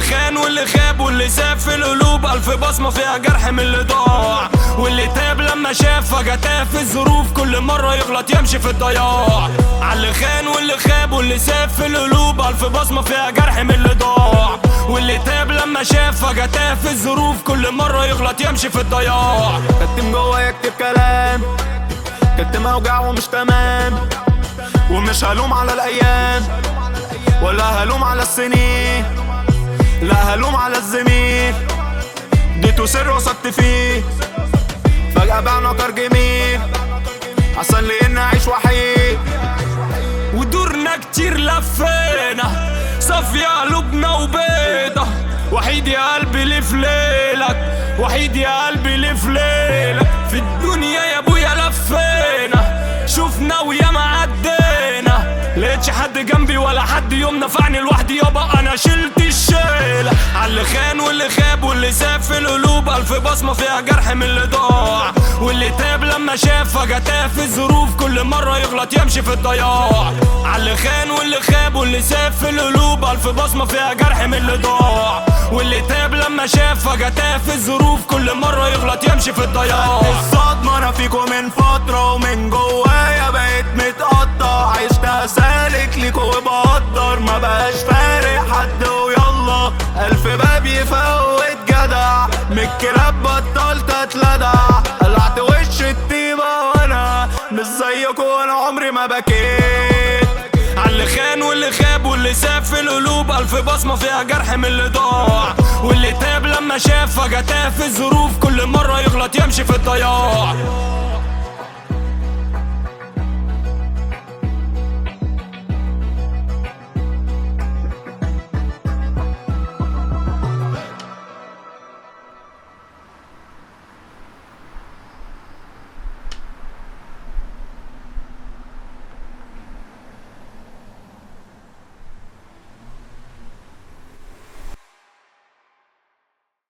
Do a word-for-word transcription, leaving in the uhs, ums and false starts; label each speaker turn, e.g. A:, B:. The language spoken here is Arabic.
A: عاللي خان واللي خاب واللي ساب في القلوب ألف بصمة فيها جرح من اللي ضاع، واللي تاب لما شاف فجأة تاه في الظروف كل مرة يغلط يمشي في الضياع. عاللي خان واللي خاب واللي ساب في القلوب ألف بصمة فيها جرح من اللي ضاع، واللي تاب لما شاف فجأة تاه في الظروف كل مرة يغلط يمشي في الضياع.
B: كتم جوا يكتب كلام، كتم اوجع ومش تمام، ومش هلوم على الايام ولا هلوم على السنين، لا هلوم على الزميل اديته سر وثقت فيه، فجأة بعنا كار جميل عشان لقينا اعيش وحيد.
A: ودورنا كتير لفينا صافية قلوبنا وبيضة، وحيد يا قلبي ليه في ليلك، وحيد يا قلبي ليه في ليلك. في الدنيا يا ابويا لفينا شوفنا ويا ما عدينا، لقيتش حد جنبي ولا حد يوم نفعني لوحدي يابا انا شلت الشيلة. عاللي خان واللي خاب واللي ساب في القلوب ألف بصمة فيها جرح من اللي ضاع، واللي تاب لما شاف فجأة تاه في الظروف كل مرة يغلط يمشي في الضياع. عاللي خان واللي خاب واللي ساب في القلوب ألف بصمة فيها جرح من اللي ضاع، واللي تاب لما شاف فجأة تاه في الظروف كل مرة يغلط يمشي في الضياع.
B: الصدمة انا فيكو من فترة ومن جوايا بقيت متقطع، عشتها سالك ليكو وبقدر ما بقاش فارق حد ويلا ألف باب يفوت جدع، من الكلاب بطلت اتلدع، قلعت وش الطيبة وانا مش زيكو وانا عمري ما بكيت.
A: عاللي خان واللي خاب واللي ساب في القلوب ألف بصمة فيها جرح من اللي ضاع، واللي تاب لما شاف فجأة تاه في الظروف كل مرة يغلط يمشي في الضياع.